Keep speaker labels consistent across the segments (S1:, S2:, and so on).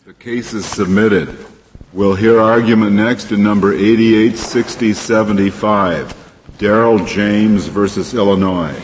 S1: The case is submitted. We'll hear argument next in number 886075, Darrell James versus Illinois.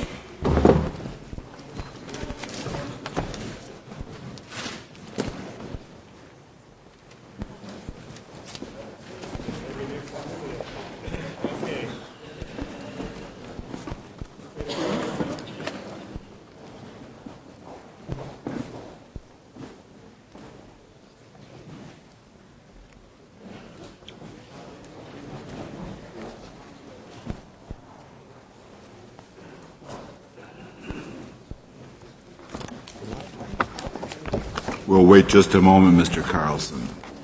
S1: We'll wait just a moment, Mr. Carlson.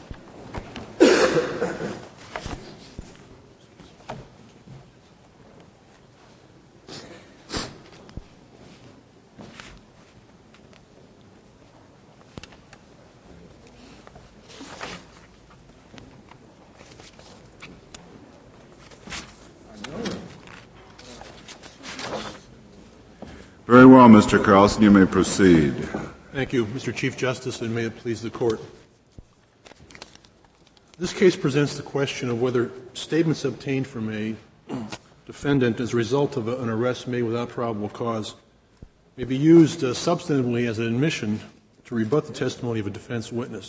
S1: Very well, Mr. Carlson, you may proceed.
S2: Thank you, Mr. Chief Justice, and may it please the Court. This case presents the question of whether statements obtained from a defendant as a result of an arrest made without probable cause may be used substantively as an admission to rebut the testimony of a defense witness.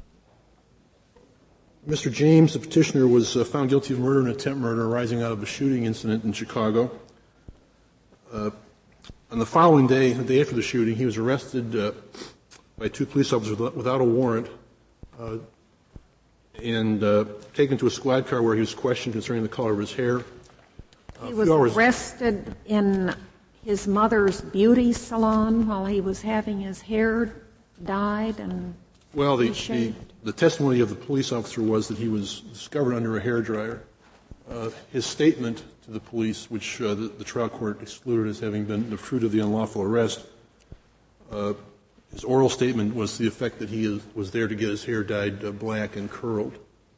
S2: Mr. James, the petitioner, was found guilty of murder and attempt murder arising out of a shooting incident in Chicago. On the following day, the day after the shooting, he was arrested by two police officers without a warrant and taken to a squad car where he was questioned concerning the color of his hair.
S3: He was arrested in his mother's beauty salon while he was having his hair dyed and reshaved.
S2: The testimony of the police officer was that he was discovered under a hairdryer. His statement to the police, which the trial court excluded as having been the fruit of the unlawful arrest, his oral statement was to the effect that he was there to get his hair dyed black and curled.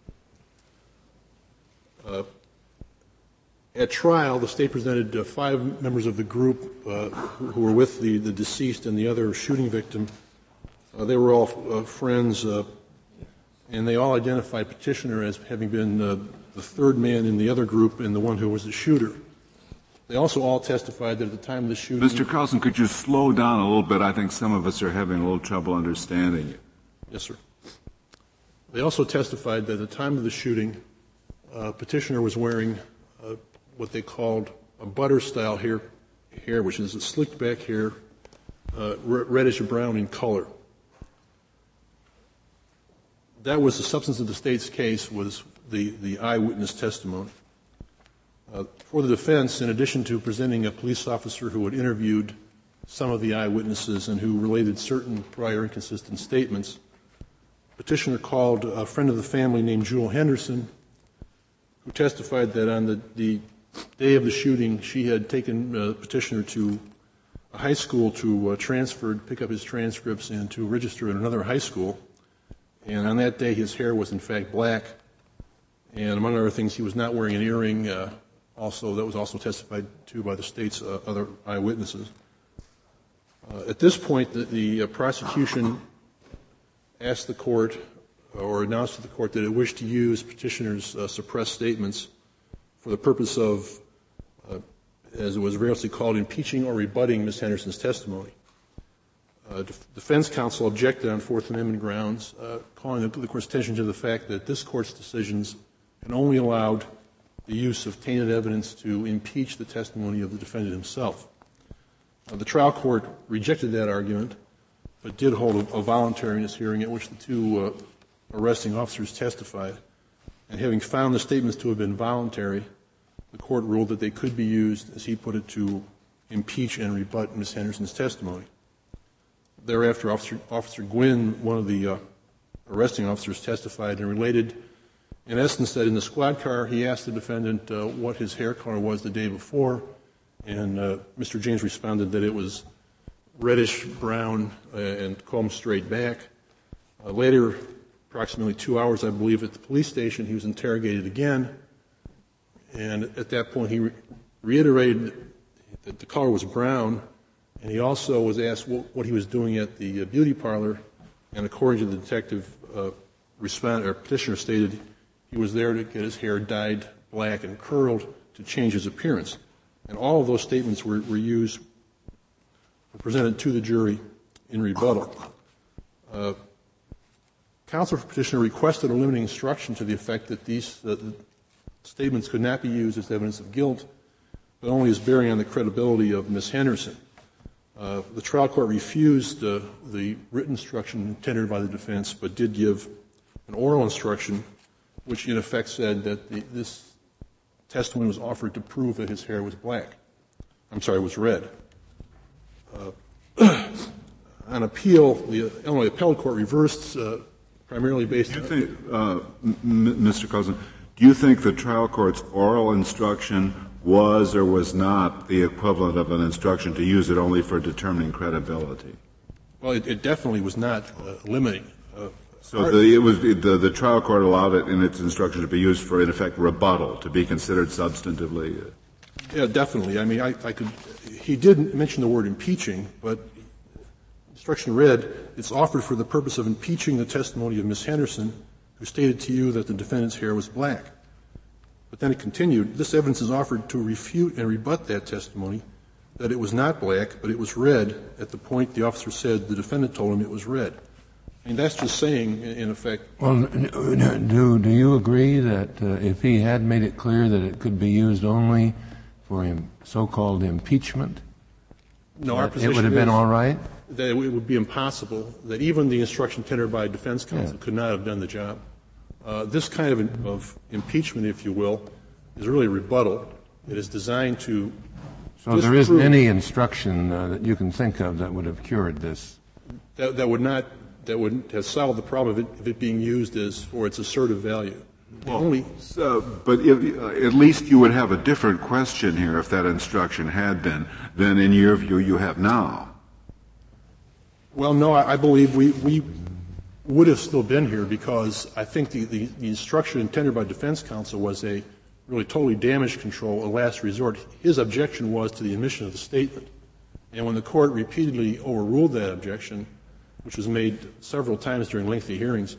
S2: At trial, the State presented 5 members of the group who were with the deceased and the other shooting victim. They were all friends, and they all identified petitioner as having been the third man in the other group and the one who was the shooter. They also all testified that at the time of the shooting...
S1: Mr. Carlson, could you slow down a little bit? I think some of us are having a little trouble understanding you.
S2: Yes, sir. They also testified that at the time of the shooting, petitioner was wearing what they called a butter-style hair, which is a slicked-back hair, reddish-brown in color. That was the substance of the State's case, was the eyewitness testimony. For the defense, in addition to presenting a police officer who had interviewed some of the eyewitnesses and who related certain prior inconsistent statements, petitioner called a friend of the family named Jewel Henderson, who testified that on the day of the shooting, she had taken petitioner to a high school to pick up his transcripts and to register at another high school. And on that day, his hair was in fact black. And among other things, he was not wearing an earring. That was also testified to by the State's other eyewitnesses. At this point, the prosecution asked the court, or announced to the court, that it wished to use petitioner's suppressed statements for the purpose of, as it was variously called, impeaching or rebutting Ms. Henderson's testimony. Defense counsel objected on Fourth Amendment grounds, calling the court's attention to the fact that this court's decisions had only allowed the use of tainted evidence to impeach the testimony of the defendant himself. The trial court rejected that argument, but did hold a voluntariness hearing at which the two arresting officers testified. And having found the statements to have been voluntary, the court ruled that they could be used, as he put it, to impeach and rebut Ms. Henderson's testimony. Thereafter, Officer Gwynn, one of the arresting officers, testified and related, in essence, that in the squad car he asked the defendant what his hair color was the day before, and Mr. James responded that it was reddish brown and combed straight back. Later, approximately 2 hours, I believe, at the police station, he was interrogated again, and at that point he reiterated that the color was brown, and he also was asked what he was doing at the beauty parlor, and according to the detective, petitioner stated he was there to get his hair dyed black and curled to change his appearance. And all of those statements were presented to the jury in rebuttal. Counsel for petitioner requested a limiting instruction to the effect that these statements could not be used as evidence of guilt, but only as bearing on the credibility of Ms. Henderson. The trial court refused the written instruction tendered by the defense, but did give an oral instruction, which in effect said that this testimony was offered to prove that his hair was was red. On appeal, the Illinois Appellate Court reversed primarily based on...
S1: Mr. Cousin, do you think the trial court's oral instruction was or was not the equivalent of an instruction to use it only for determining credibility?
S2: Well, it definitely was not limiting.
S1: The trial court allowed it in its instruction to be used for, in effect, rebuttal, to be considered substantively.
S2: Yeah, definitely. I mean, he did mention the word impeaching, but instruction read, it's offered for the purpose of impeaching the testimony of Ms. Henderson, who stated to you that the defendant's hair was black. But then it continued, this evidence is offered to refute and rebut that testimony, that it was not black, but it was red at the point the officer said the defendant told him it was red. I mean, that's just saying, in effect...
S4: Well, do you agree that if he had made it clear that it could be used only for so-called impeachment,
S2: no, our position
S4: it would have been all right?
S2: That it would be impossible, that even the instruction tendered by defense counsel could not have done the job. This kind of impeachment, if you will, is really a rebuttal. It is designed to...
S4: So there isn't any instruction that you can think of that would have cured this?
S2: That would have solved the problem of it being used for its assertive value.
S1: But at least you would have a different question here if that instruction had been than, in your view, you have now.
S2: Well, no, I believe we would have still been here because I think the instruction intended by defense counsel was a really totally damage control, a last resort. His objection was to the admission of the statement. And when the court repeatedly overruled that objection, which was made several times during lengthy hearings,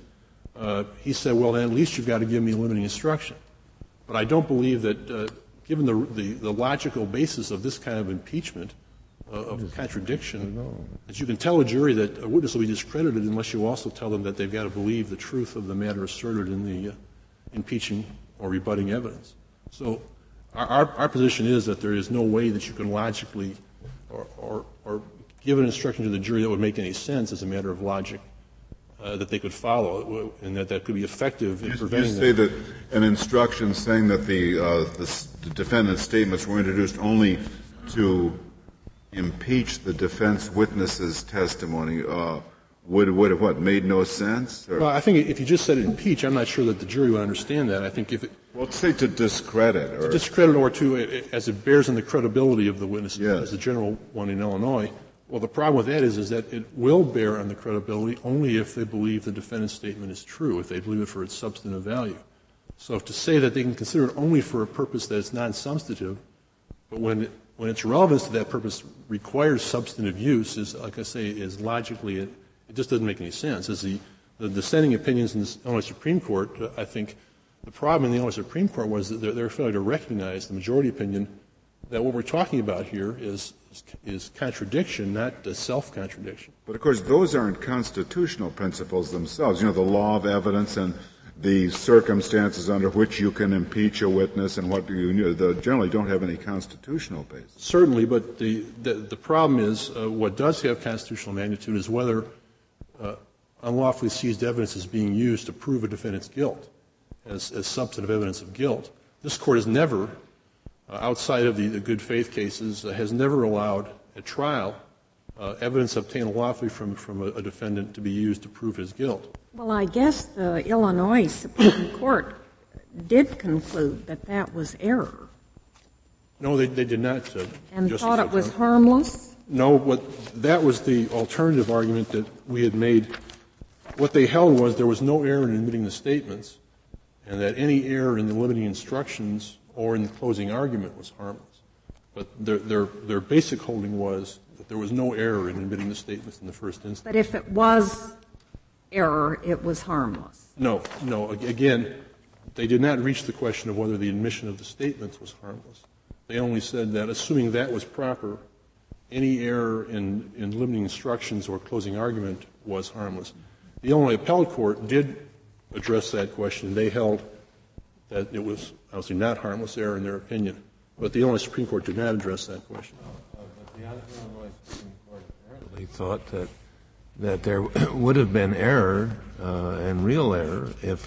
S2: he said, well, then at least you've got to give me a limiting instruction. But I don't believe that, given the logical basis of this kind of impeachment, of contradiction, that you can tell a jury that a witness will be discredited unless you also tell them that they've got to believe the truth of the matter asserted in the impeaching or rebutting evidence. So our position is that there is no way that you can logically or give an instruction to the jury that would make any sense as a matter of logic that they could follow, and that could be effective in preventing that.
S1: You say that an instruction saying that the defendant's statements were introduced only to impeach the defense witness's testimony would have what, made no sense?
S2: Well, I think if you just said impeach, I'm not sure that the jury would understand that. I think if it...
S1: Well, say to discredit.
S2: To discredit or to, as it bears on the credibility of the witness, as the general one in Illinois. Well, the problem with that is that it will bear on the credibility only if they believe the defendant's statement is true, if they believe it for its substantive value. So to say that they can consider it only for a purpose that is non-substantive, but when its relevance to that purpose requires substantive use, is, like I say, is logically, it just doesn't make any sense. As the dissenting opinions in the Illinois Supreme Court, I think the problem in the Illinois Supreme Court was that they're failing to recognize, the majority opinion, that what we're talking about here is contradiction, not self-contradiction.
S1: But, of course, those aren't constitutional principles themselves. You know, the law of evidence and the circumstances under which you can impeach a witness and what you generally don't have any constitutional basis.
S2: Certainly, but the problem is what does have constitutional magnitude is whether unlawfully seized evidence is being used to prove a defendant's guilt as substantive evidence of guilt. This Court has never, outside of the good faith cases, has never allowed at trial evidence obtained lawfully from a defendant to be used to prove his guilt.
S3: Well, I guess the Illinois Supreme Court did conclude that that was error.
S2: No, they did not.
S3: And thought it was harmless?
S2: No, that was the alternative argument that we had made. What they held was there was no error in admitting the statements, and that any error in the limiting instructions or in the closing argument was harmless. But their basic holding was that there was no error in admitting the statements in the first instance.
S3: But if it was error, it was harmless.
S2: No. Again, they did not reach the question of whether the admission of the statements was harmless. They only said that, assuming that was proper, any error in limiting instructions or closing argument was harmless. The Illinois Appellate Court did address that question. They held that it was obviously not harmless error in their opinion. But the Illinois Supreme Court did not address that question.
S4: But the Illinois Supreme Court apparently thought that there would have been error and real error if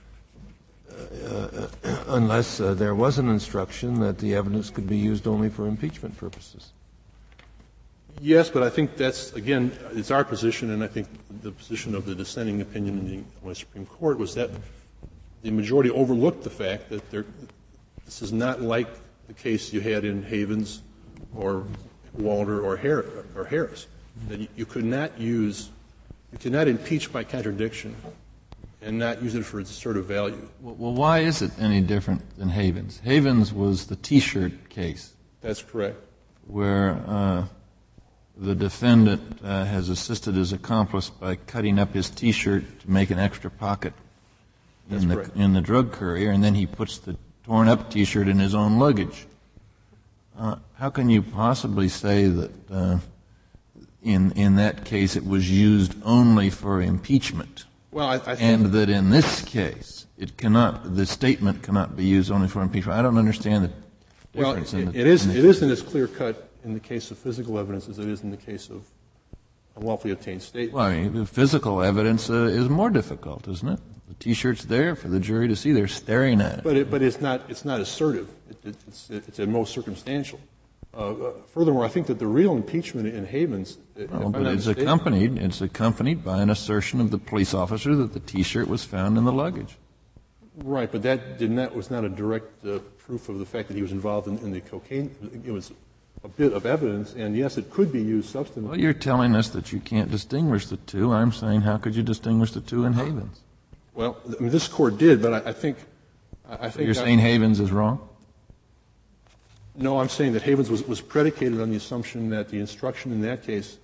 S4: unless there was an instruction that the evidence could be used only for impeachment purposes.
S2: Yes, but I think that's, again, it's our position, and I think the position of the dissenting opinion in the Illinois Supreme Court was that the majority overlooked the fact that this is not like the case you had in Havens or Walter or Harris, that you could not impeach by contradiction and not use it for its assertive value.
S5: Well, why is it any different than Havens? Havens was the T-shirt case.
S2: That's correct.
S5: Where the defendant has assisted his accomplice by cutting up his T-shirt to make an extra pocket in the drug courier, and then he puts the torn-up T-shirt in his own luggage. How can you possibly say that in that case it was used only for impeachment?
S2: Well, I think
S5: and that in this case the statement cannot be used only for impeachment. I don't understand the difference.
S2: Well, it isn't as clear-cut in the case of physical evidence as it is in the case of unlawfully obtained statements.
S5: Well, I mean, the physical evidence is more difficult, isn't it? The T-shirt's there for the jury to see. They're staring at it.
S2: But it's not assertive. It's at most circumstantial. Furthermore, I think that the real impeachment in Havens,
S5: but it's accompanied by an assertion of the police officer that the T-shirt was found in the luggage.
S2: Right, but that was not a direct proof of the fact that he was involved in the cocaine. It was a bit of evidence, and yes, it could be used substantively.
S5: Well, you're telling us that you can't distinguish the two. I'm saying, how could you distinguish the two in Havens?
S2: Well, I mean, this Court did, but I think
S5: So you're saying Havens is wrong?
S2: No, I'm saying that Havens was predicated on the assumption that the instruction in that case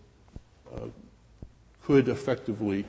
S2: could effectively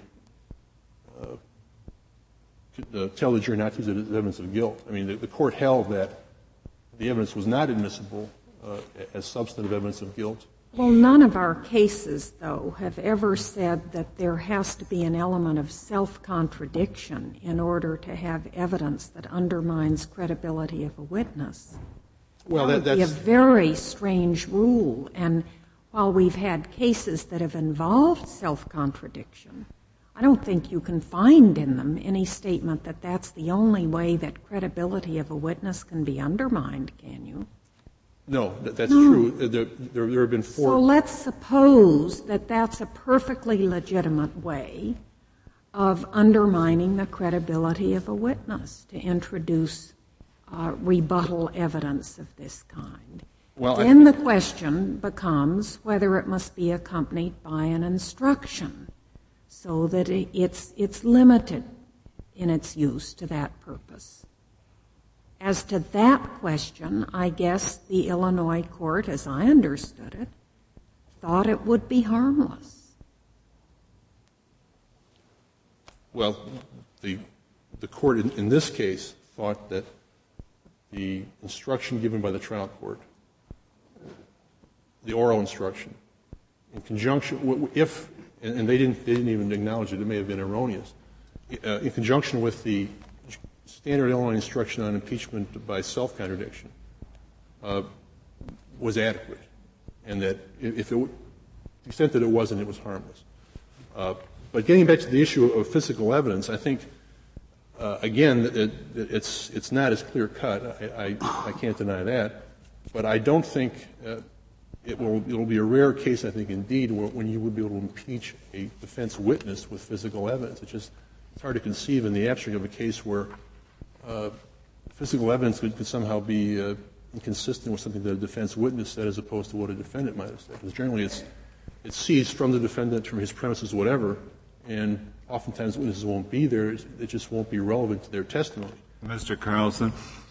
S2: tell the jury not to use it as evidence of guilt. I mean, the Court held that the evidence was not admissible as substantive evidence of guilt.
S3: Well, none of our cases, though, have ever said that there has to be an element of self-contradiction in order to have evidence that undermines credibility of a witness.
S2: Well,
S3: that would be a very strange rule. And while we've had cases that have involved self-contradiction, I don't think you can find in them any statement that that's the only way that credibility of a witness can be undermined, can you?
S2: No, that's true. There have been four.
S3: So let's suppose that that's a perfectly legitimate way of undermining the credibility of a witness, to introduce rebuttal evidence of this kind.
S2: Well,
S3: then the question becomes whether it must be accompanied by an instruction so that it's limited in its use to that purpose. As to that question, I guess the Illinois court, as I understood it, thought it would be harmless.
S2: Well, the court in this case thought that the instruction given by the trial court, the oral instruction, in conjunction if, and they didn't even acknowledge it may have been erroneous, in conjunction with the standard Illinois instruction on impeachment by self-contradiction, was adequate, and that if it, to the extent that it wasn't, it was harmless. But getting back to the issue of physical evidence, I think, again, it's not as clear-cut. I can't deny that. But I don't think it will be a rare case, I think, indeed, when you would be able to impeach a defense witness with physical evidence. It's hard to conceive in the abstract of a case where physical evidence could somehow be inconsistent with something that a defense witness said as opposed to what a defendant might have said. Because generally it's seized from the defendant, from his premises, whatever, and oftentimes witnesses won't be there. It just won't be relevant to their testimony.
S1: Mr. Carlson,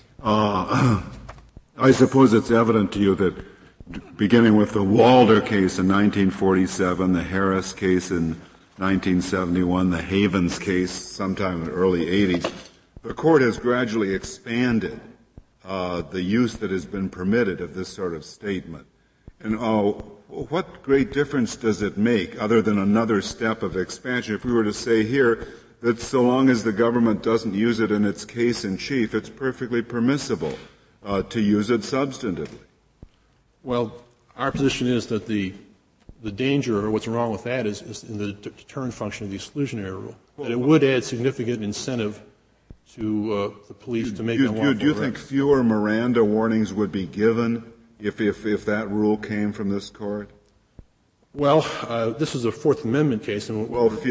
S1: I suppose it's evident to you that beginning with the Walder case in 1947, the Harris case in 1971, the Havens case sometime in the early 80s, the court has gradually expanded the use that has been permitted of this sort of statement. And what great difference does it make, other than another step of expansion, if we were to say here that so long as the government doesn't use it in its case in chief, it's perfectly permissible to use it substantively?
S2: Well, our position is that the danger, or what's wrong with that, is in the deterrent function of the exclusionary rule. That it would add significant incentive to the police to make unlawful arrests.
S1: Do you think fewer Miranda warnings would be given if that rule came from this court?
S2: Well, this is a Fourth Amendment case. And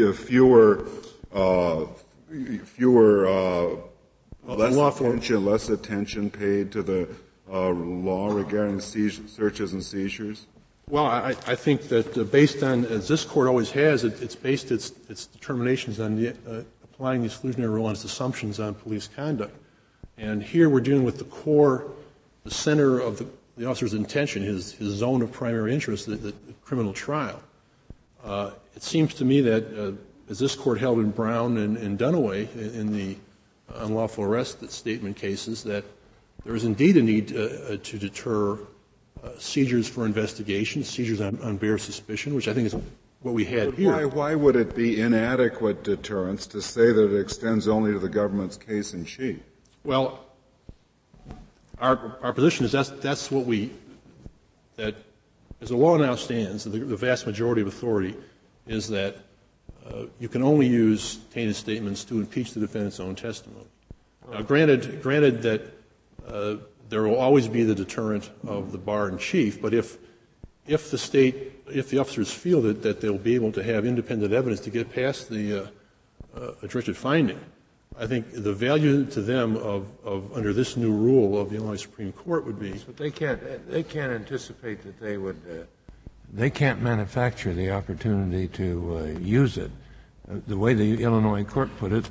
S1: less attention paid to the law regarding searches and seizures?
S2: Well, I think that based on, as this court always has, it's based its determinations on applying the exclusionary rule on its assumptions on police conduct. And here we're dealing with the core, the center of the officer's intention, his zone of primary interest, the criminal trial. It seems to me that, as this court held in Brown and Dunaway in the unlawful arrest statement cases, that there is indeed a need to deter seizures for investigation, seizures on bare suspicion, which I think is what we had here.
S1: Why would it be inadequate deterrence to say that it extends only to the government's case in chief?
S2: Well, our position is that's what that as the law now stands, the vast majority of authority is that you can only use tainted statements to impeach the defendant's own testimony. Now, granted that there will always be the deterrent of the bar in chief, but if the officers feel that they'll be able to have independent evidence to get past the directed finding, I think the value to them of under this new rule of the Illinois Supreme Court would be.
S4: But they can't anticipate that they can't manufacture the opportunity to use it. The way the Illinois court put it,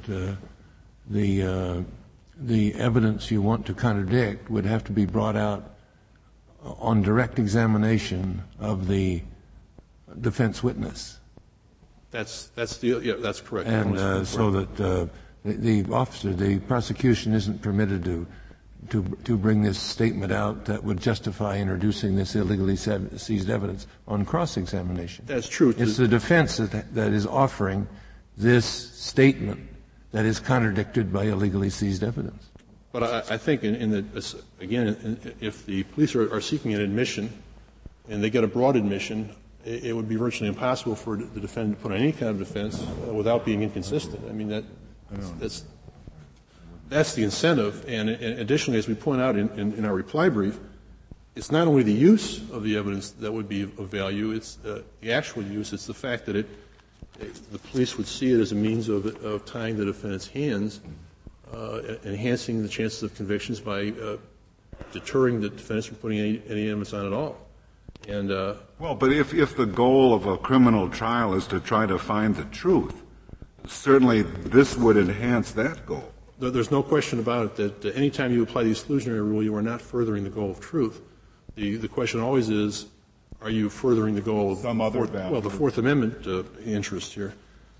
S4: the evidence you want to contradict would have to be brought out on direct examination of the defense witness.
S2: That's correct.
S4: And so that the prosecution isn't permitted to bring this statement out that would justify introducing this illegally seized evidence on cross-examination.
S2: That's true.
S4: It's the defense that is offering this statement that is contradicted by illegally seized evidence.
S2: But I think, if the police are seeking an admission and they get a broad admission, it would be virtually impossible for the defendant to put on any kind of defense without being inconsistent. I mean, that's the incentive. And additionally, as we point out in our reply brief, it's not only the use of the evidence that would be of value, it's the actual use. It's the fact that the police would see it as a means of tying the defendant's hands, enhancing the chances of convictions by deterring the defendants from putting any evidence on at all. And
S1: but if the goal of a criminal trial is to try to find the truth, certainly this would enhance that goal.
S2: There's no question about it that any time you apply the exclusionary rule, you are not furthering the goal of truth. The question always is, are you furthering the goal of
S1: some other value?
S2: Well, the Fourth Amendment interest here.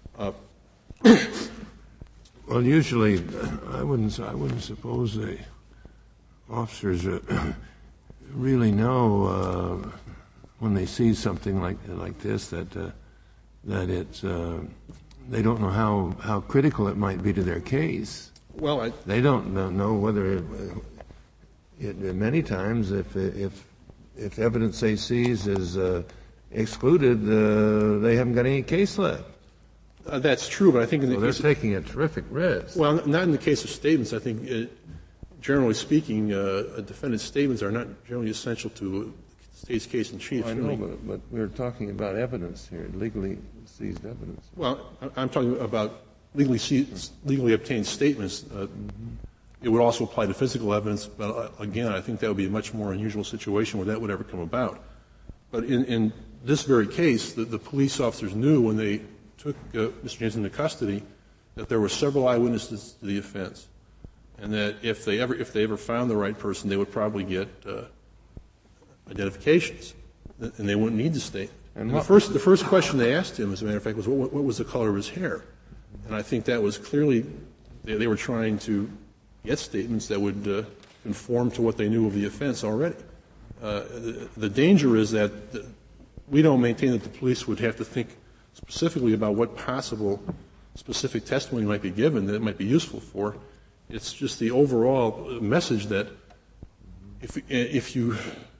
S4: Well, usually, I wouldn't suppose the officers really know when they see something like this that it's they don't know how critical it might be to their case.
S2: Well,
S4: they don't know whether many times if evidence they seize is excluded, they haven't got any case left.
S2: That's true, but I think
S4: they're taking a terrific risk.
S2: Well, not in the case of statements. I think, generally speaking, defendant's statements are not generally essential to the state's case in chief.
S4: I know, but we're talking about evidence here, legally seized evidence.
S2: Well, I'm talking about legally obtained statements. It would also apply to physical evidence, but again, I think that would be a much more unusual situation where that would ever come about. But in this very case, the police officers knew when they took Mr. James into custody that there were several eyewitnesses to the offense, and that if they ever found the right person, they would probably get identifications, and they wouldn't need the statement. And the first question they asked him, as a matter of fact, was what was the color of his hair? And I think that was clearly they were trying to get statements that would conform to what they knew of the offense already. The danger is that we don't maintain that the police would have to think specifically about what possible specific testimony might be given that it might be useful for. It's just the overall message that if you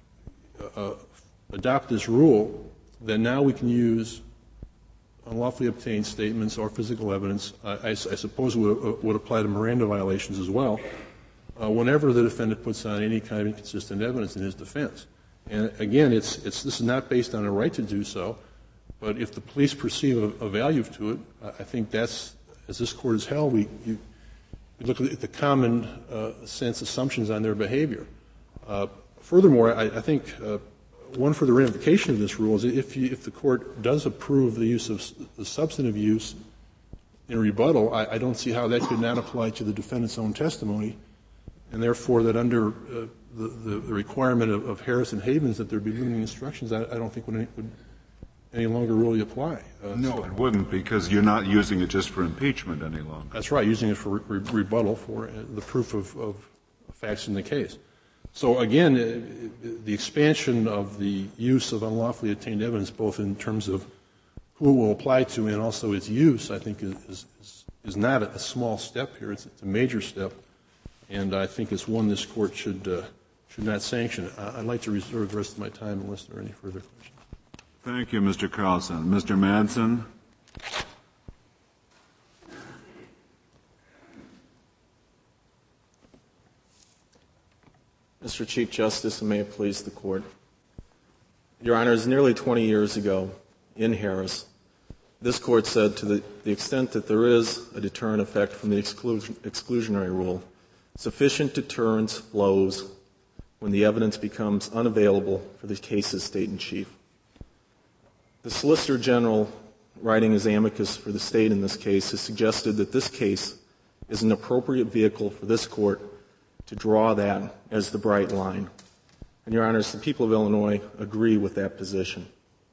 S2: adopt this rule, then now we can use unlawfully obtained statements or physical evidence. I suppose would apply to Miranda violations as well. Whenever the defendant puts on any kind of inconsistent evidence in his defense, and again, this is not based on a right to do so, but if the police perceive a value to it, I think that's, as this court has held, we look at the common sense assumptions on their behavior. Furthermore, I think one further ramification of this rule is if the court does approve the use of the substantive use in rebuttal, I don't see how that could not apply to the defendant's own testimony, and therefore that under the requirement of Harris and Havens that there be limiting instructions, I don't think would any longer really apply.
S1: No, it wouldn't, because you're not using it just for impeachment any longer.
S2: That's right, using it for rebuttal for the proof of facts in the case. So again, the expansion of the use of unlawfully obtained evidence, both in terms of who it will apply to and also its use, I think is not a small step here. It's a major step, and I think it's one this court should not sanction. I'd like to reserve the rest of my time unless there are any further questions.
S1: Thank you, Mr. Carlson. Mr. Madsen.
S6: Mr. Chief Justice, and may it please the Court. Your Honors, nearly 20 years ago in Harris, this Court said to the extent that there is a deterrent effect from the exclusionary rule, sufficient deterrence flows when the evidence becomes unavailable for the case's state in chief. The Solicitor General, writing as amicus for the state in this case, has suggested that this case is an appropriate vehicle for this Court to draw that as the bright line. And, Your Honors, the people of Illinois agree with that position.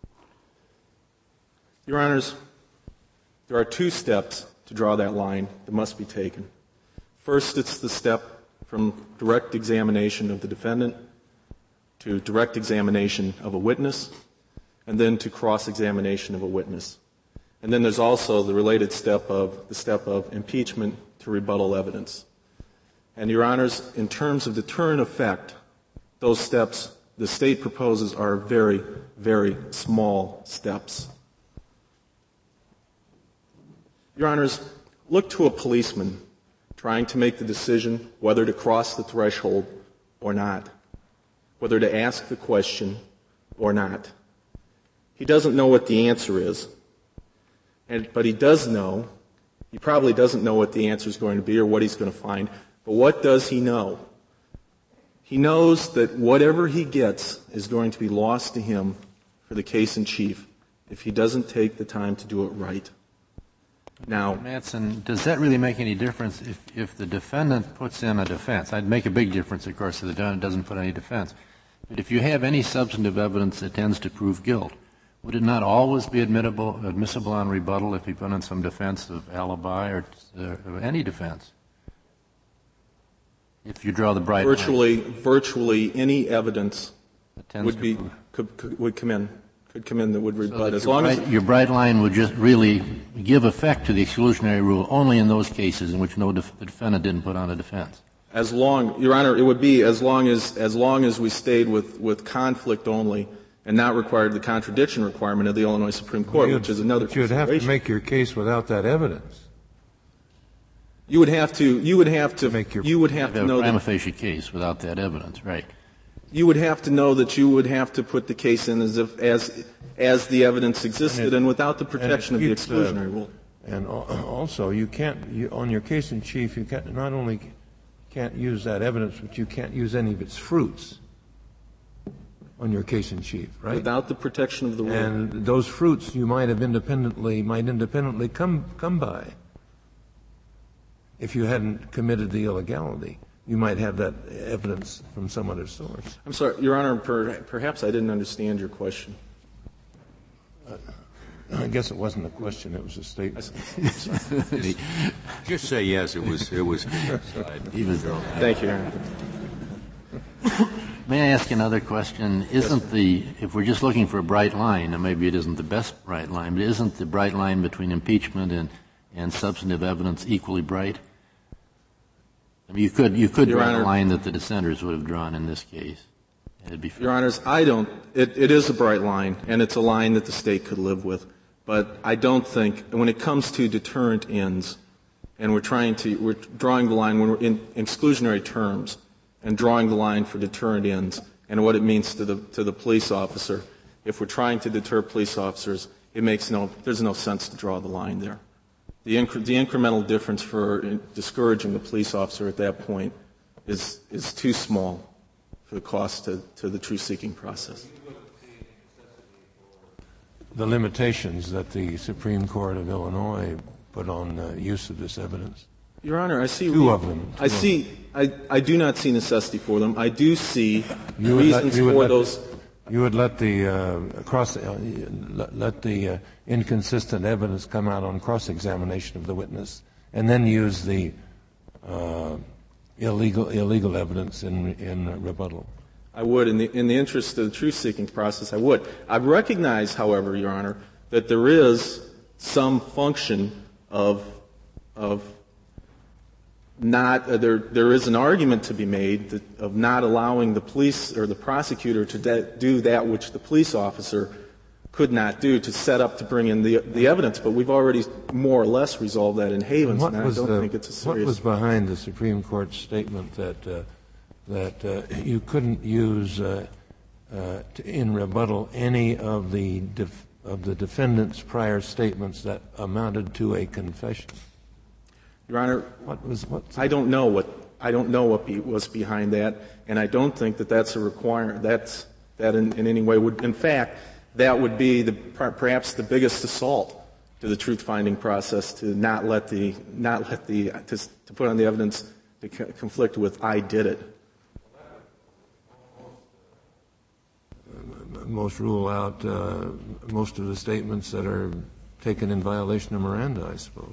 S6: Your Honors, there are two steps to draw that line that must be taken. First, it's the step from direct examination of the defendant to direct examination of a witness, and then to cross-examination of a witness. And then there's also the related step of impeachment to rebuttal evidence. And, Your Honors, in terms of deterrent effect, those steps the state proposes are very, very small steps. Your Honors, look to a policeman trying to make the decision whether to cross the threshold or not, whether to ask the question or not. He doesn't know what the answer is, but he does know, he probably doesn't know what the answer is going to be or what he's going to find, but what does he know? He knows that whatever he gets is going to be lost to him for the case in chief if he doesn't take the time to do it right. Now,
S5: Madsen, does that really make any difference if the defendant puts in a defense? I'd make a big difference, of course, if the defendant doesn't put any defense. But if you have any substantive evidence that tends to prove guilt, would it not always be admissible on rebuttal if he put in some defense of alibi or any defense? If you draw the bright line.
S6: Virtually any evidence could come in that would rebut. As long as
S5: your bright line would just really give effect to the exclusionary rule only in those cases in which the defendant didn't put on a defense.
S6: Your Honor, it would be as long as we stayed with conflict only and not required the contradiction requirement of the Illinois Supreme Court, which is another consideration.
S4: You'd have to make your case without that evidence.
S6: You would have to know
S5: prima facie case without that evidence, right?
S6: You would have to know that you would have to put the case in as the evidence existed and without the protection of the exclusionary rule.
S4: And also, you can't, on your case in chief, you not only can't use that evidence, but you can't use any of its fruits on your case in chief, right?
S6: Without the protection of the rule.
S4: And those fruits you might independently come by. If you hadn't committed the illegality, you might have that evidence from some other source.
S6: I'm sorry, Your Honor, perhaps I didn't understand your question.
S4: guess it wasn't a question, it was a statement.
S5: Just say yes, it was
S6: Thank you, Your Honor.
S7: May I ask another question? If we're just looking for a bright line, and maybe it isn't the best bright line, but isn't the bright line between impeachment and substantive evidence equally bright? I mean, you could draw the line that the dissenters would have drawn in this case. It'd be fair.
S6: Your Honors, I don't. It is a bright line, and it's a line that the state could live with. But I don't think, when it comes to deterrent ends, and we're drawing the line when we're in exclusionary terms, and drawing the line for deterrent ends, and what it means to the police officer. If we're trying to deter police officers, there's no sense to draw the line there. The incremental difference for discouraging the police officer at that point is too small for the cost to the truth-seeking process.
S4: The limitations that the Supreme Court of Illinois put on use of this evidence.
S6: Your Honor, I see
S4: two of them.
S6: I do not see necessity for them. I do see reasons for those.
S4: You would let the inconsistent evidence come out on cross-examination of the witness, and then use the illegal evidence in rebuttal.
S6: I would, in the interest of the truth-seeking process, I would. I recognize, however, Your Honor, that there is some function of not there is an argument to be made of not allowing the police or the prosecutor to do that which the police officer could not do, to set up to bring in the evidence. But we've already more or less resolved that in Havens, and I don't think it's a serious.
S4: What was behind the Supreme Court's statement that you couldn't use in rebuttal any of the defendant's prior statements that amounted to a confession?
S6: Your Honor, I don't know what was behind that, and I don't think that that's a requirement. That in any way would, in fact, that would be perhaps the biggest assault to the truth-finding process, to not let the to put on the evidence to conflict with "I did it."
S4: Most rule out most of the statements that are taken in violation of Miranda, I suppose.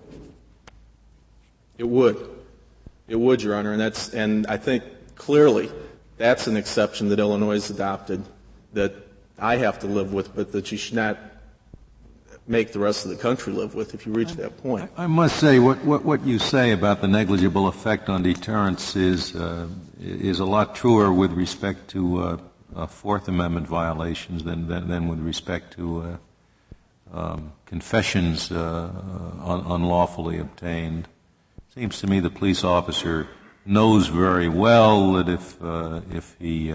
S6: It would, Your Honor, and I think clearly that's an exception that Illinois has adopted that I have to live with, but that you should not make the rest of the country live with if you reach that point.
S5: I must say, what you say about the negligible effect on deterrence is a lot truer with respect to Fourth Amendment violations than with respect to confessions unlawfully obtained. Seems to me the police officer knows very well that if he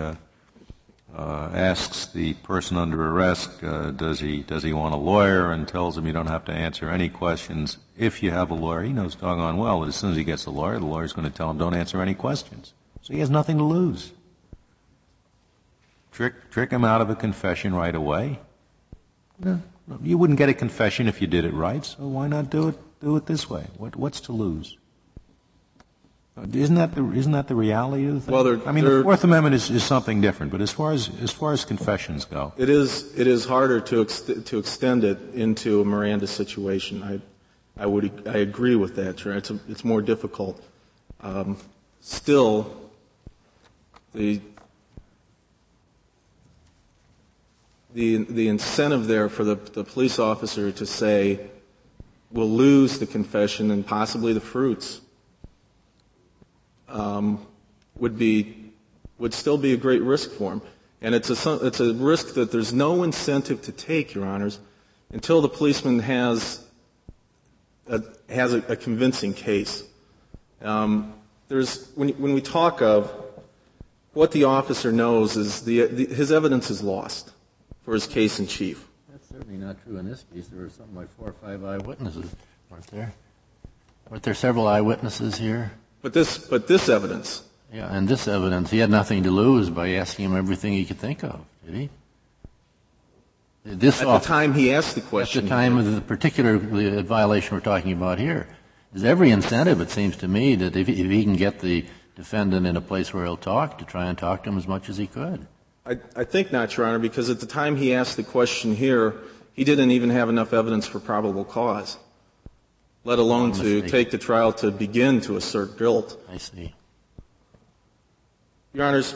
S5: asks the person under arrest, does he want a lawyer, and tells him you don't have to answer any questions. If you have a lawyer, he knows doggone well that as soon as he gets a lawyer, the lawyer's going to tell him don't answer any questions. So he has nothing to lose. Trick him out of a confession right away. No, you wouldn't get a confession if you did it right, so why not do it this way? What's to lose? Isn't that the reality of the thing?
S6: Well,
S5: the Fourth Amendment is something different, but as far as confessions go,
S6: it is harder to extend it into a Miranda situation. I agree with that. It's more difficult. Still, the incentive there for the police officer to say we'll lose the confession and possibly the fruits would still be a great risk for him, and it's a risk that there's no incentive to take, Your Honors, until the policeman has a convincing case. When we talk of what the officer knows is his evidence is lost for his case in chief.
S7: That's certainly not true in this case. There were something like 4 or 5 eyewitnesses, weren't there? Weren't there several eyewitnesses here?
S6: But this evidence.
S7: Yeah, and this evidence, he had nothing to lose by asking him everything he could think of, did he?
S6: At the time he asked the question.
S7: At the time of the particular violation we're talking about here. There's every incentive, it seems to me, that if he can get the defendant in a place where he'll talk, to try and talk to him as much as he could.
S6: I think not, Your Honor, because at the time he asked the question here, he didn't even have enough evidence for probable cause, let alone to take the trial to begin to assert guilt.
S7: I see.
S6: Your Honors,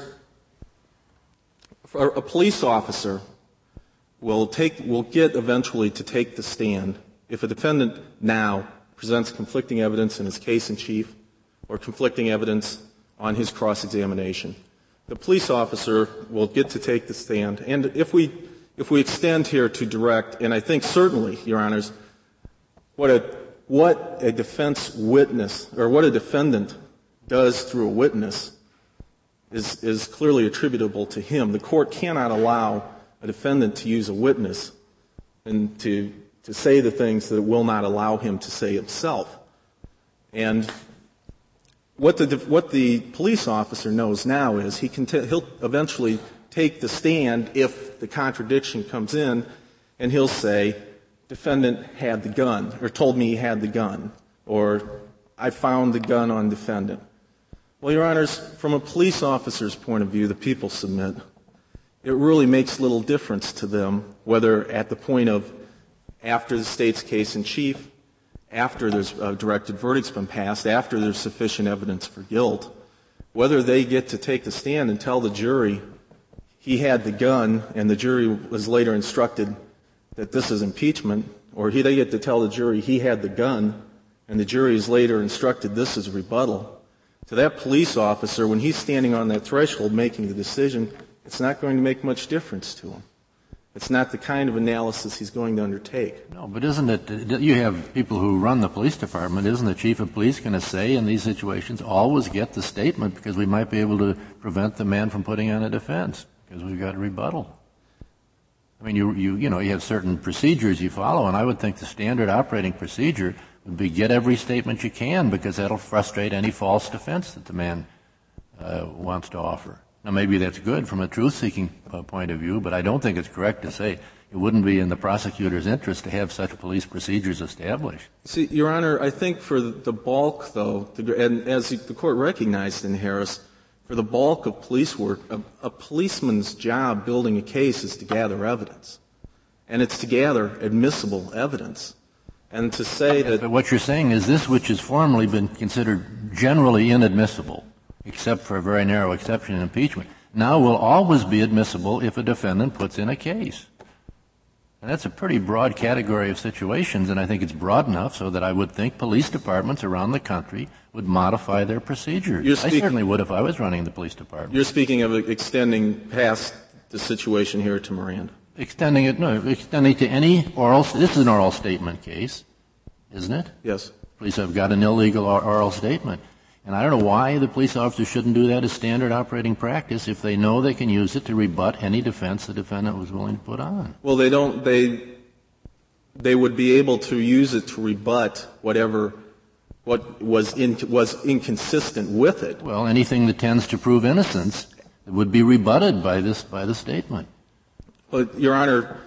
S6: a police officer will get eventually to take the stand if a defendant now presents conflicting evidence in his case in chief or conflicting evidence on his cross-examination. The police officer will get to take the stand. And if we extend here to direct, and I think certainly, Your Honors, what a defense witness or what a defendant does through a witness is clearly attributable to him. The court cannot allow a defendant to use a witness and to say the things that it will not allow him to say himself. And what the police officer knows now is he'll eventually take the stand if the contradiction comes in, and he'll say, defendant had the gun, or told me he had the gun, or I found the gun on defendant. Well, Your Honors, from a police officer's point of view, the people submit, it really makes little difference to them whether at the point of after the state's case in chief, after there's a directed verdict's been passed, after there's sufficient evidence for guilt, whether they get to take the stand and tell the jury he had the gun and the jury was later instructed that this is impeachment, or they get to tell the jury he had the gun and the jury is later instructed this is rebuttal. To that police officer, when he's standing on that threshold making the decision, it's not going to make much difference to him. It's not the kind of analysis he's going to undertake.
S7: No, but isn't it, you have people who run the police department, isn't the chief of police going to say in these situations, always get the statement because we might be able to prevent the man from putting on a defense because we've got a rebuttal? I mean, you have certain procedures you follow, and I would think the standard operating procedure would be get every statement you can because that'll frustrate any false defense that the man wants to offer. Now, maybe that's good from a truth-seeking point of view, but I don't think it's correct to say it wouldn't be in the prosecutor's interest to have such police procedures established.
S6: See, Your Honor, I think for the bulk, though, and as the Court recognized in Harris, for the bulk of police work, a policeman's job building a case is to gather evidence. And it's to gather admissible evidence. And to say that...
S7: But what you're saying is this which has formerly been considered generally inadmissible, except for a very narrow exception in impeachment, now will always be admissible if a defendant puts in a case. And that's a pretty broad category of situations, and I think it's broad enough so that I would think police departments around the country would modify their procedures. I certainly would if I was running the police department.
S6: You're speaking of extending past the situation here to Miranda.
S7: Extending to any oral, this is an oral statement case, isn't it?
S6: Yes.
S7: Police have got an illegal oral statement. And I don't know why the police officers shouldn't do that as standard operating practice if they know they can use it to rebut any defense the defendant was willing to put on.
S6: Well, they would be able to use it to rebut what was inconsistent with it.
S7: Well, anything that tends to prove innocence would be rebutted by the statement.
S6: But, Your Honor,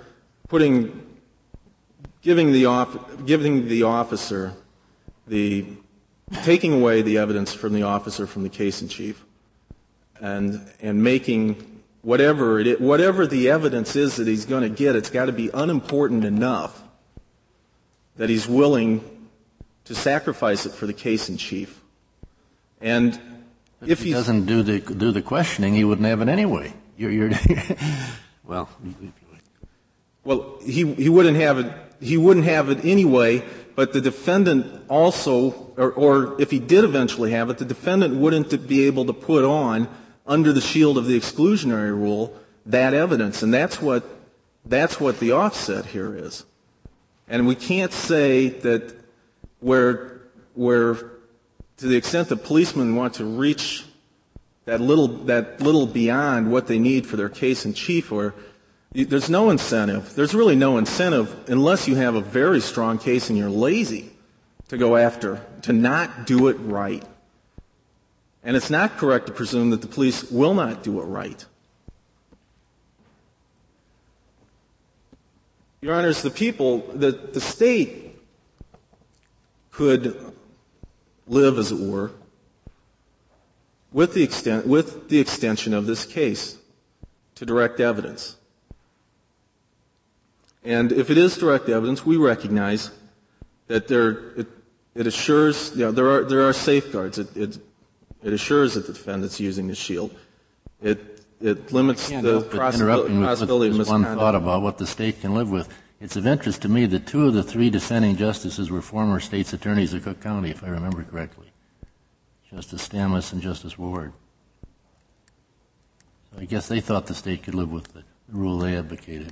S6: giving the officer taking away the evidence from the officer from the case in chief and making whatever the evidence is that he's going to get, it's got to be unimportant enough that he's willing to sacrifice it for the case in chief. And
S7: if he doesn't do the questioning, he wouldn't have it anyway. Well,
S6: he wouldn't have it. He wouldn't have it anyway. But the defendant also, or if he did eventually have it, the defendant wouldn't be able to put on, under the shield of the exclusionary rule, that evidence. And that's what the offset here is. And we can't say that where to the extent that policemen want to reach that little beyond what they need for their case in chief, or there's no incentive. There's really no incentive unless you have a very strong case and you're lazy to go after, to not do it right. And it's not correct to presume that the police will not do it right. Your Honors, the state could live, as it were, with the extension of this case to direct evidence. And if it is direct evidence, we recognize that it assures, there are safeguards. It assures that the defendant's using the shield. It limits the possibility of misconduct.
S7: One thought about what the state can live with. It's of interest to me that 2 of the 3 dissenting justices were former state's attorneys of Cook County, if I remember correctly. Justice Stanlis and Justice Ward. So I guess they thought the state could live with the rule they advocated.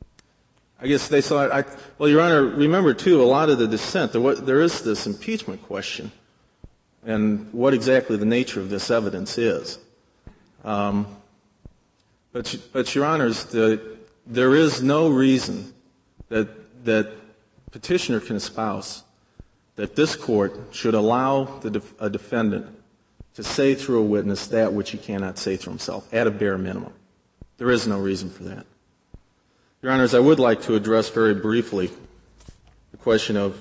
S6: I guess they saw it. Well, Your Honor, remember, too, a lot of the dissent, there is this impeachment question and what exactly the nature of this evidence is. But Your Honors, there is no reason that petitioner can espouse that this court should allow a defendant to say through a witness that which he cannot say through himself, at a bare minimum. There is no reason for that. Your Honors, I would like to address very briefly the question of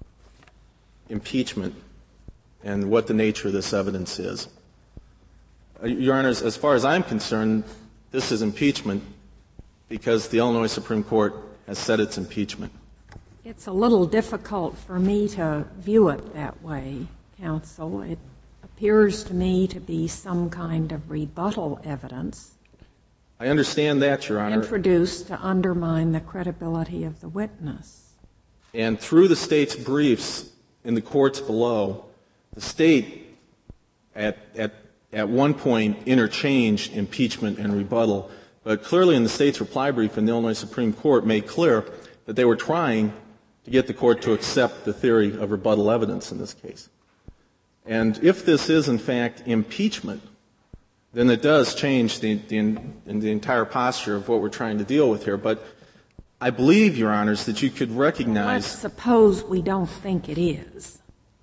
S6: impeachment and what the nature of this evidence is. Your Honors, as far as I'm concerned, this is impeachment because the Illinois Supreme Court has said it's impeachment.
S3: It's a little difficult for me to view it that way, counsel. It appears to me to be some kind of rebuttal evidence.
S6: I understand that, Your Honor.
S3: Introduced to undermine the credibility of the witness.
S6: And through the state's briefs in the courts below, the state at one point interchanged impeachment and rebuttal, but clearly in the state's reply brief in the Illinois Supreme Court made clear that they were trying to get the court to accept the theory of rebuttal evidence in this case. And if this is, in fact, impeachment, then it does change the entire posture of what we're trying to deal with here. But I believe, Your Honors, that you could recognize...
S3: Let's suppose we don't think it is.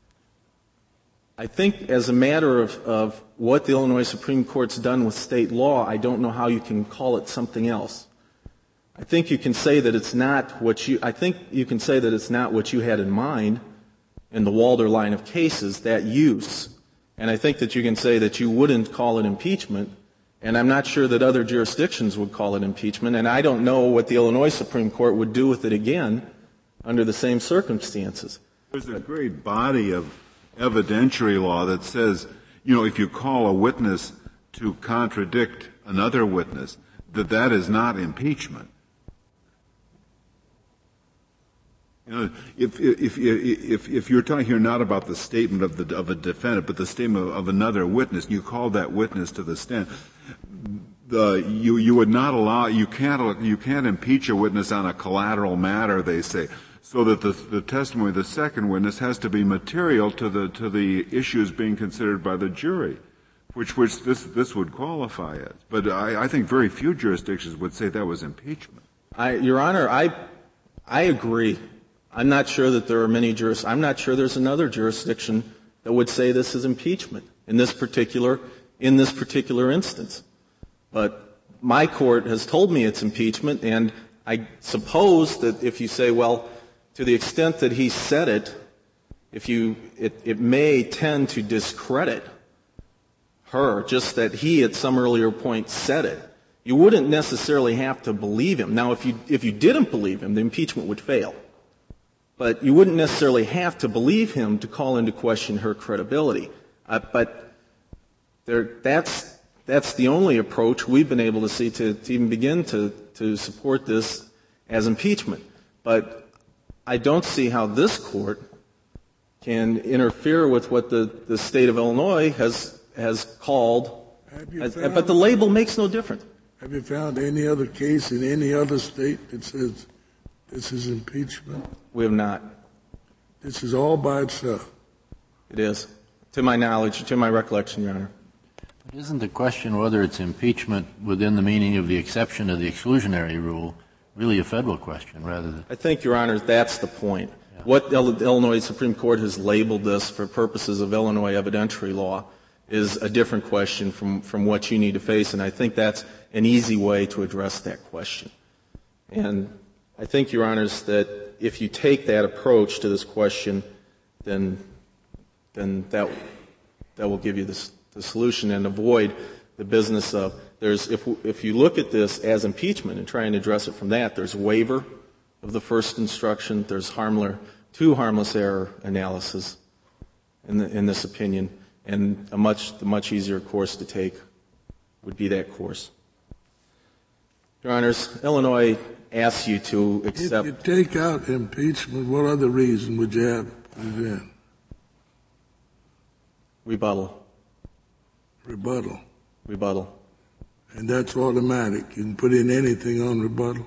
S6: I think as a matter of what the Illinois Supreme Court's done with state law, I don't know how you can call it something else. I think you can say that it's not what you had in mind in the Walder line of cases, that use. And I think that you can say that you wouldn't call it impeachment, and I'm not sure that other jurisdictions would call it impeachment, and I don't know what the Illinois Supreme Court would do with it again under the same circumstances.
S1: There's a great body of evidentiary law that says, if you call a witness to contradict another witness, that is not impeachment. If you're talking here not about the statement of a defendant, but the statement of another witness, you call that witness to the stand. You would not allow. You can't impeach a witness on a collateral matter, they say, so that the testimony of the second witness has to be material to the issues being considered by the jury, which this would qualify as. But I think very few jurisdictions would say that was impeachment.
S6: Your Honor, I agree. I'm not sure that there are many I'm not sure there's another jurisdiction that would say this is impeachment in this particular instance. But my court has told me it's impeachment, and I suppose that if you say, well, to the extent that he said it, it may tend to discredit her, just that he at some earlier point said it. You wouldn't necessarily have to believe him. Now, if you didn't believe him, the impeachment would fail. But you wouldn't necessarily have to believe him to call into question her credibility. But that's the only approach we've been able to see to even begin to support this as impeachment. But I don't see how this court can interfere with what the state of Illinois has called. But the label makes no difference.
S8: Have you found any other case in any other state that says this is impeachment?
S6: We have not.
S8: This is all by itself.
S6: It is. To my knowledge, to my recollection, Your Honor.
S7: But isn't the question whether it's impeachment within the meaning of the exception of the exclusionary rule really a federal question rather than...
S6: I think, Your Honor, that's the point. Yeah. What the Illinois Supreme Court has labeled this for purposes of Illinois evidentiary law is a different question from what you need to face, and I think that's an easy way to address that question. And I think, Your Honors, that if you take that approach to this question, then that will give you the solution and avoid the business of if you look at this as impeachment and try and address it from that, there's waiver, of the first instruction. There's two harmless error analysis in this opinion, and the much easier course to take would be that course. Your Honors, Illinois asks you to accept.
S8: If you take out impeachment, what other reason would you have to put it in?
S6: Rebuttal.
S8: And that's automatic. You can put in anything on rebuttal.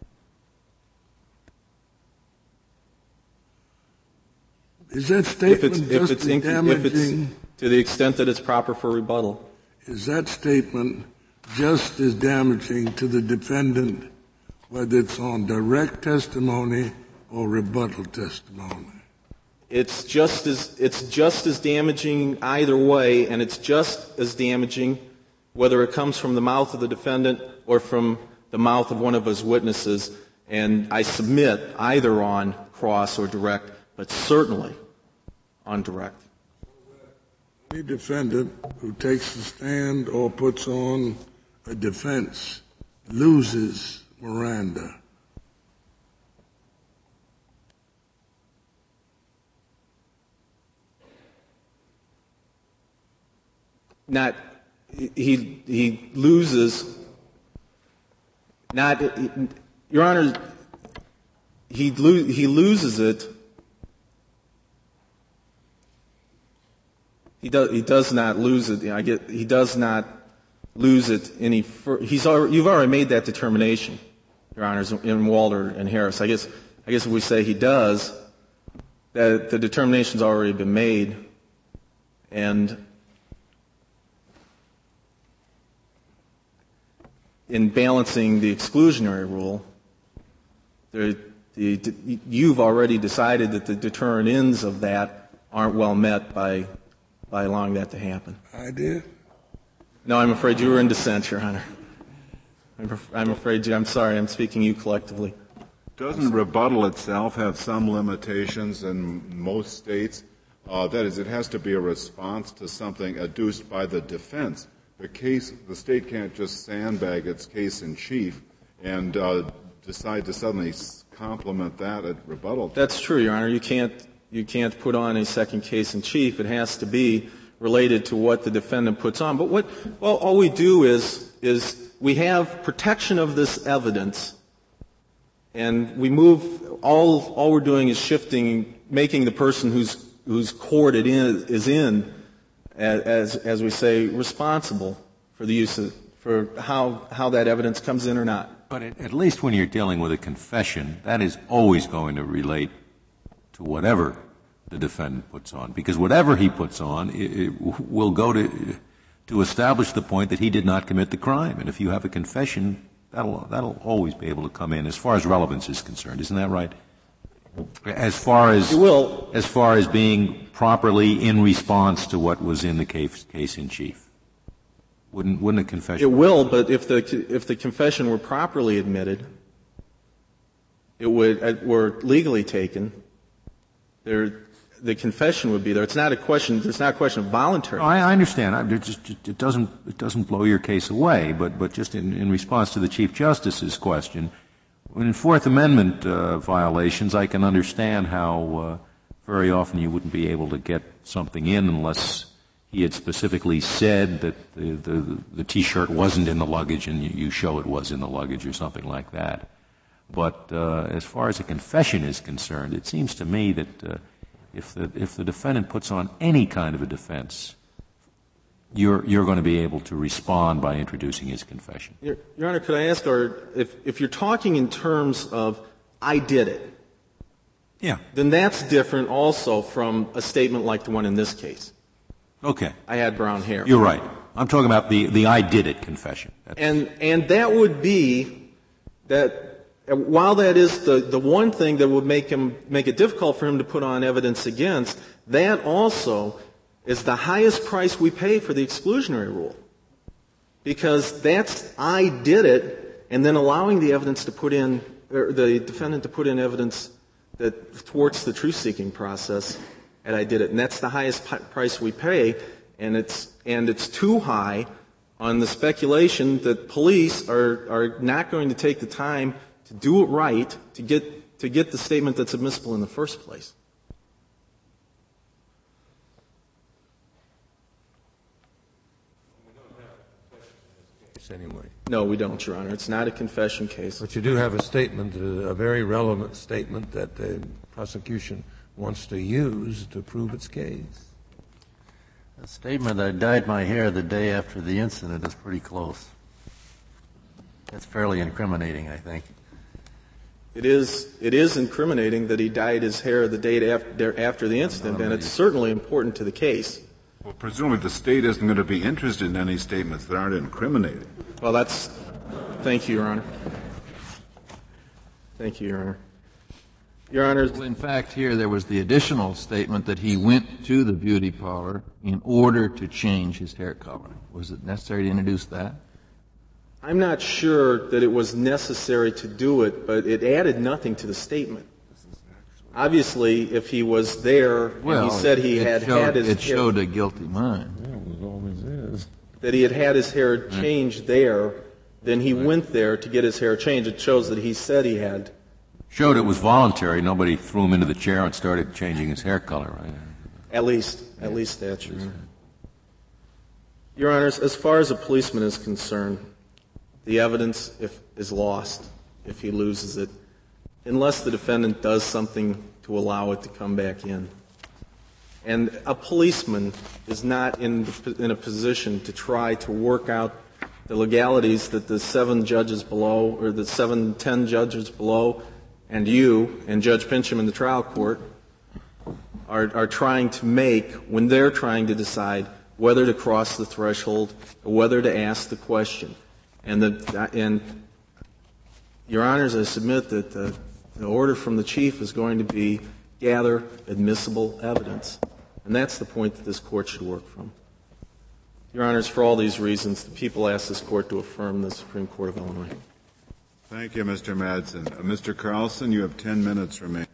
S8: Is that statement
S6: if it's to the extent that it's proper for rebuttal?
S8: Is that statement just as damaging to the defendant, whether it's on direct testimony or rebuttal testimony?
S6: It's just as damaging either way, and it's just as damaging whether it comes from the mouth of the defendant or from the mouth of one of his witnesses. And I submit either on cross or direct, but certainly on direct.
S8: Any defendant who takes a stand or puts on a defense loses Miranda.
S6: Not he loses. Not, Your Honor. He loses it. He does not lose it. He does not lose it any. You've already made that determination, Your Honors, in Walter and Harris. I guess if we say he does, that the determination's already been made, and in balancing the exclusionary rule, you've already decided that the deterrent ends of that aren't well met by allowing that to happen.
S8: I did?
S6: No, I'm afraid you were in dissent, Your Honor. I'm sorry, I'm speaking you collectively.
S1: Doesn't rebuttal itself have some limitations in most states? That is, it has to be a response to something adduced by the defense. The state can't just sandbag its case in chief and decide to suddenly complement that at rebuttal.
S6: That's true, Your Honor. You can't put on a second case in chief. It has to be related to what the defendant puts on. But all we do is we have protection of this evidence, and we move. All we're doing is shifting, making the person whose court it is in, as we say, responsible for the use of, for how that evidence comes in or not.
S9: But at least when you're dealing with a confession, that is always going to relate to whatever the defendant puts on, because whatever he puts on it will go to establish the point that he did not commit the crime. And if you have a confession, that'll always be able to come in as far as relevance is concerned. Isn't that right? As far as being properly in response to what was in the case in chief. Wouldn't a confession?
S6: It will, but if the confession were properly admitted, were legally taken, the confession would be there. It's not a question of voluntary.
S9: No, I understand. It doesn't blow your case away, but just in response to the Chief Justice's question, in Fourth Amendment violations, I can understand how very often you wouldn't be able to get something in unless he had specifically said that the T-shirt wasn't in the luggage and you show it was in the luggage or something like that. But as far as a confession is concerned, it seems to me that if the defendant puts on any kind of a defense, you're going to be able to respond by introducing his confession.
S6: Your Honor, could I ask, if you're talking in terms of I did it,
S9: yeah,
S6: then that's different also from a statement like the one in this case.
S9: Okay.
S6: I had brown hair.
S9: You're right. I'm talking about the I did it confession.
S6: And that would be that while that is the one thing that would make it difficult for him to put on evidence against, that also is the highest price we pay for the exclusionary rule. Because that's I did it, and then allowing the evidence to put in, or the defendant to put in evidence that thwarts the truth-seeking process, and I did it. And that's the highest price we pay, and it's too high on the speculation that police are not going to take the time to do it right, to get to get the statement that's admissible in the first place.
S4: Anyway.
S6: No, we don't, Your Honor. It's not a confession case.
S4: But you do have a statement, a very relevant statement that the prosecution wants to use to prove its case.
S7: The statement that I dyed my hair the day after the incident is pretty close. That's fairly incriminating, I think.
S6: It is incriminating that he dyed his hair the day after the incident, and it's certainly important to the case.
S1: Well, presumably the state isn't going to be interested in any statements that aren't incriminating.
S6: Well, thank you, Your Honor. Thank you, Your Honor. Your Honor.
S5: Well, in fact, here there was the additional statement that he went to the beauty parlor in order to change his hair color. Was it necessary to introduce that?
S6: I'm not sure that it was necessary to do it, but it added nothing to the statement. Obviously, if he was there and he said he had had his hair...
S5: It showed a guilty mind.
S4: Yeah, it always is.
S6: That he had had his hair changed there, then he went there to get his hair changed. It shows that he said he had.
S9: Showed it was voluntary. Nobody threw him into the chair and started changing his hair color, right?
S6: At least that's true. Your Honors, as far as a policeman is concerned, the evidence is lost if he loses it, unless the defendant does something to allow it to come back in. And a policeman is not in a position to try to work out the legalities that the 7 judges below, or the 10 judges below, and you and Judge Pincham in the trial court are trying to make when they're trying to decide whether to cross the threshold or whether to ask the question. And Your Honors, I submit that the order from the Chief is going to be gather admissible evidence. And that's the point that this Court should work from. Your Honors, for all these reasons, the people ask this Court to affirm the Supreme Court of Illinois.
S1: Thank you, Mr. Madsen. Mr. Carlson, you have 10 minutes remaining.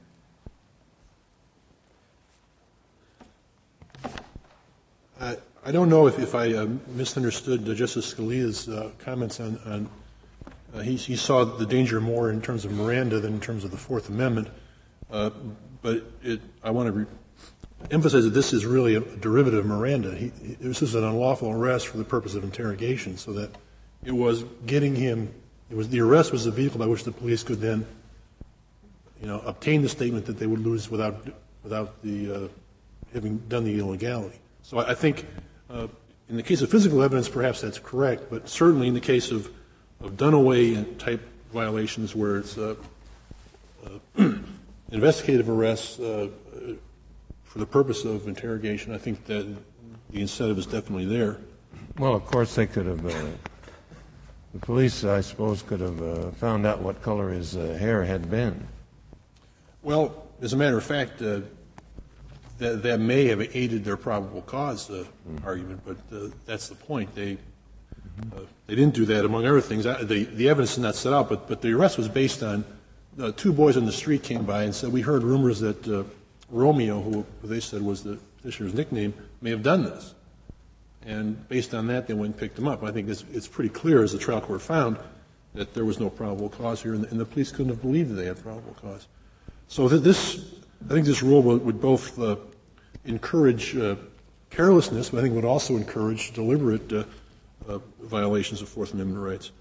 S2: I don't know if I misunderstood Justice Scalia's comments on he saw the danger more in terms of Miranda than in terms of the Fourth Amendment. But I want to emphasize that this is really a derivative of Miranda. This is an unlawful arrest for the purpose of interrogation, so that it was getting him. The arrest was the vehicle by which the police could then, obtain the statement that they would lose without the having done the illegality. So I think in the case of physical evidence, perhaps that's correct, but certainly in the case of Dunaway type violations where it's investigative arrests for the purpose of interrogation, I think that the incentive is definitely there.
S4: Well, of course, they could have. The police, I suppose, could have found out what color his hair had been.
S2: Well, as a matter of fact, that may have aided their probable cause argument, but that's the point. They didn't do that, among other things. The evidence is not set out, but the arrest was based on 2 boys on the street came by and said, we heard rumors that Romeo, who they said was the petitioner's nickname, may have done this. And based on that, they went and picked him up. I think it's pretty clear, as the trial court found, that there was no probable cause here, and the police couldn't have believed that they had probable cause. So I think this rule would both encourage carelessness, but I think would also encourage deliberate violations of Fourth Amendment rights.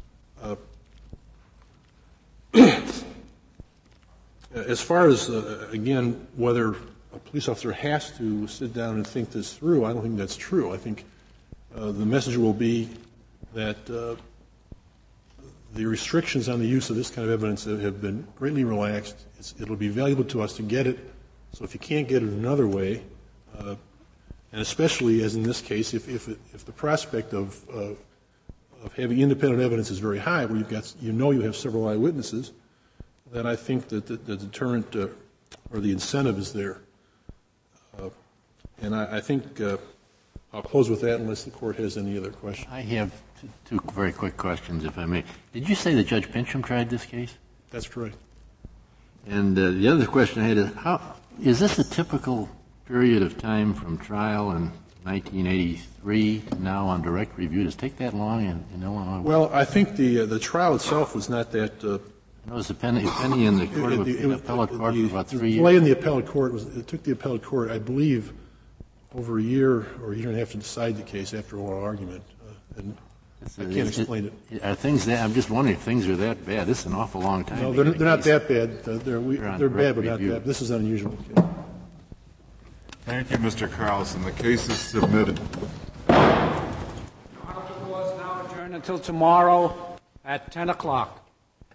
S2: As far as, again, whether a police officer has to sit down and think this through, I don't think that's true. I think the message will be that the restrictions on the use of this kind of evidence have been greatly relaxed. It'll be valuable to us to get it. So if you can't get it another way, and especially as in this case, if the prospect of having independent evidence is very high, where you have several eyewitnesses, then I think that the deterrent or the incentive is there. And I think I'll close with that unless the Court has any other questions.
S7: I have two very quick questions, if I may. Did you say that Judge Pincham tried this case?
S2: That's correct. And
S7: the other question I had is, is this a typical period of time from trial in 1983 to now on direct review? Does it take that long in Illinois?
S2: Well, I think the trial itself was not that
S7: It was pending in the court of appellate court for about 3 years.
S2: The delay in the appellate court it took the appellate court, I believe, over a year or a year and a half to decide the case after oral argument. And I can't explain it.
S7: Are things that, I'm just wondering if things are that bad. This is an awful long time.
S2: No, they're not that bad. They're bad, but not that. This is unusual.
S1: Thank you, Mr. Carlson. The case is submitted.
S10: The Honorable is now adjourned until tomorrow at 10 o'clock.